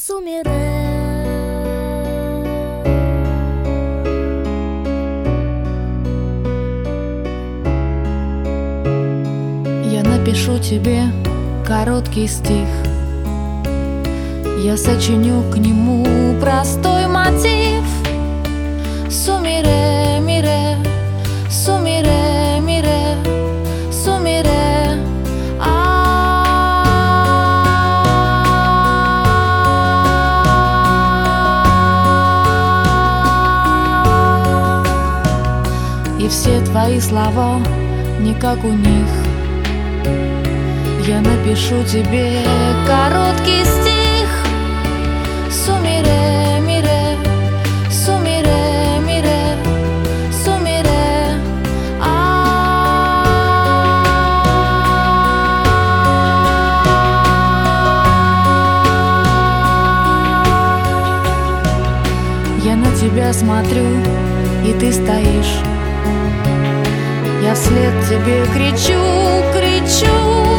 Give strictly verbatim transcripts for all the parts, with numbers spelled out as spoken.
Сумире. Я напишу тебе короткий стих, я сочиню к нему простой мотив. Сумире, мире, сумире, мире, сумире. И все твои слова не как у них. Я напишу тебе короткий стих. Сумире, мире, сумире, мире, сумире. Я на тебя смотрю, и ты стоишь. Я вслед тебе кричу, кричу.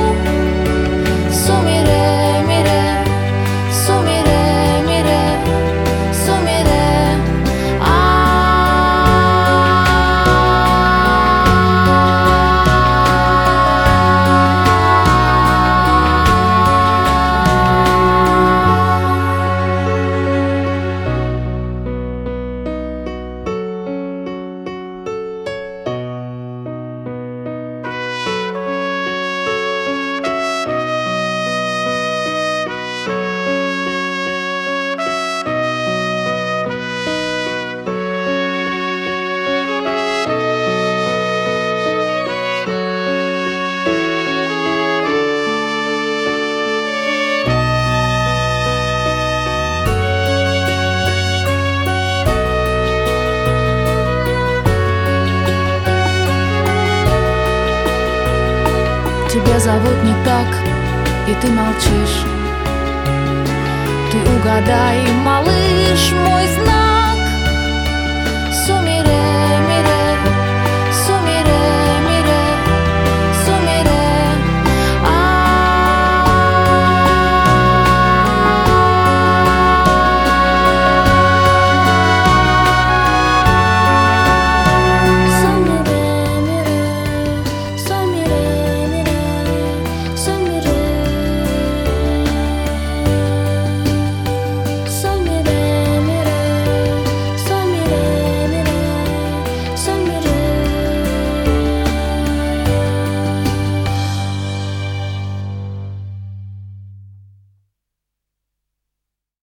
Сумире, мире, сумире, мире, сумире. Тебя зовут не так, и ты молчишь. Ты угадай, малыш, мой знак. Сумире.